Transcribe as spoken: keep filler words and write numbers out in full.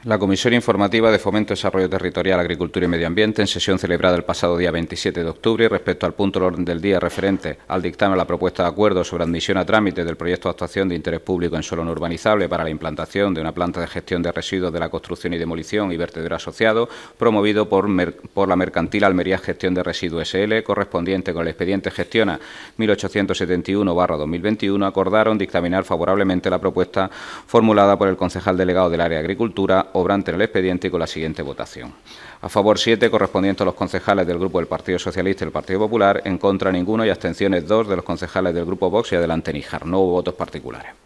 La Comisión Informativa de Fomento, Desarrollo Territorial, Agricultura y Medio Ambiente, en sesión celebrada el pasado día veintisiete de octubre, y respecto al punto del orden del día referente al dictamen de la propuesta de acuerdo sobre admisión a trámite del proyecto de actuación de interés público en suelo no urbanizable para la implantación de una planta de gestión de residuos de la construcción y demolición y vertedero asociado, promovido por, Mer por la Mercantil Almería Gestión de Residuos S L, correspondiente con el expediente Gestiona mil ochocientos setenta y uno barra dos mil veintiuno, acordaron dictaminar favorablemente la propuesta formulada por el concejal delegado del área de Agricultura, obrante en el expediente, y con la siguiente votación. A favor siete, correspondiente a los concejales del Grupo del Partido Socialista y el Partido Popular; en contra ninguno y abstenciones dos de los concejales del Grupo Vox, y adelante Níjar. No hubo votos particulares.